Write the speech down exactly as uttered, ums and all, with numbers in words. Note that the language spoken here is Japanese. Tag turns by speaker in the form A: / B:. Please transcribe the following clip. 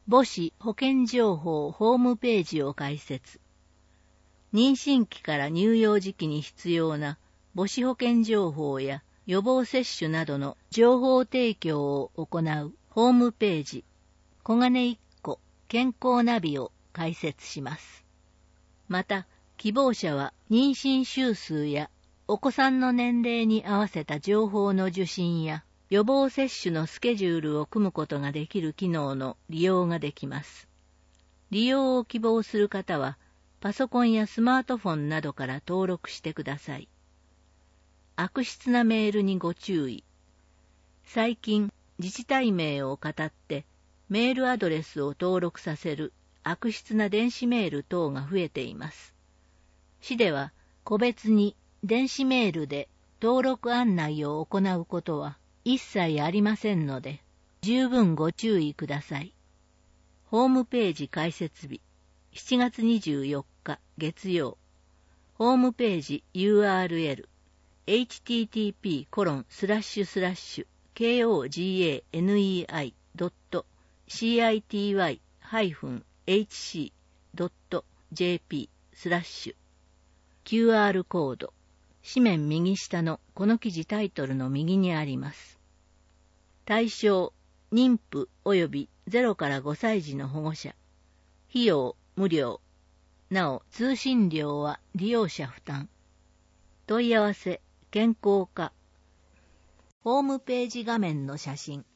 A: 母子保険情報ホームページを開設。妊娠期から乳幼児期に必要な母子保険情報や予防接種などの情報提供を行うホームページ、小金一個健康ナビを開設します。また、希望者は妊娠週数やお子さんの年齢に合わせた情報の受信や予防接種のスケジュールを組むことができる機能の利用ができます。利用を希望する方は、パソコンやスマートフォンなどから登録してください。悪質なメールにご注意。最近、自治体名を語ってメールアドレスを登録させる悪質な電子メール等が増えています。市では個別に電子メールで登録案内を行うことは一切ありませんので、十分ご注意ください。ホームページ開設日、しちがつにじゅうよっか月曜。ホームページ ユーアールエル エイチティーティーピーコロンスラッシュスラッシュ ケーオージーエーエヌイーアイドットシーアイティーワイハイフンエイチシードットジェーピースラッシュ キューアール コード、紙面右下のこの記事タイトルの右にあります。対象、妊婦及びゼロからごさい児の保護者。費用、無料。なお、通信料は利用者負担。問い合わせ、健康課。ホームページ画面の写真。